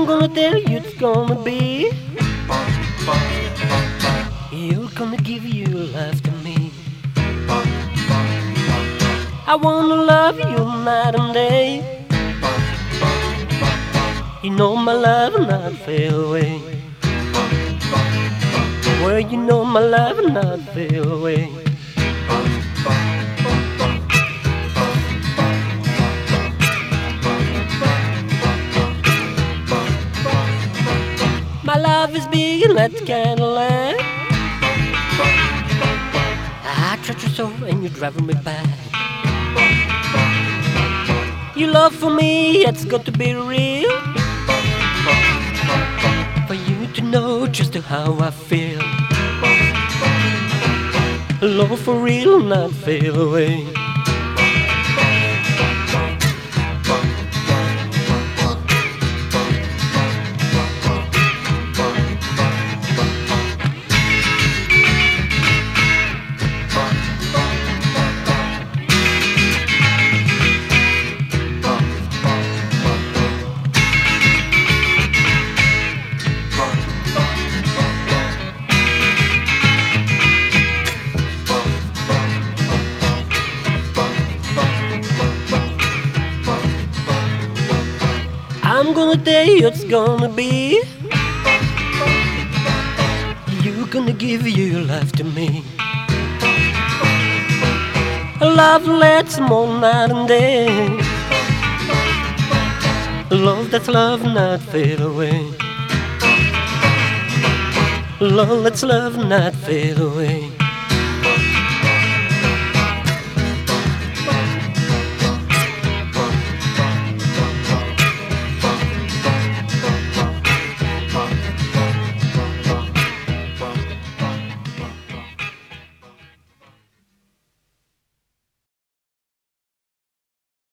I'm gonna tell you it's gonna be. You're gonna give your life to me. I wanna love you night and day. You know my love will not fade away. Well, you know my love will not fade away. My love is big and like Cadillac. I touch your soul and you're driving me back. Your love for me, it's got to be real. For you to know just how I feel. Love for real, not fade away. I'm gonna tell you it's gonna be. You're gonna give your life to me. A love that's more night and day. A love that's love not fade away. Love that's love not fade away.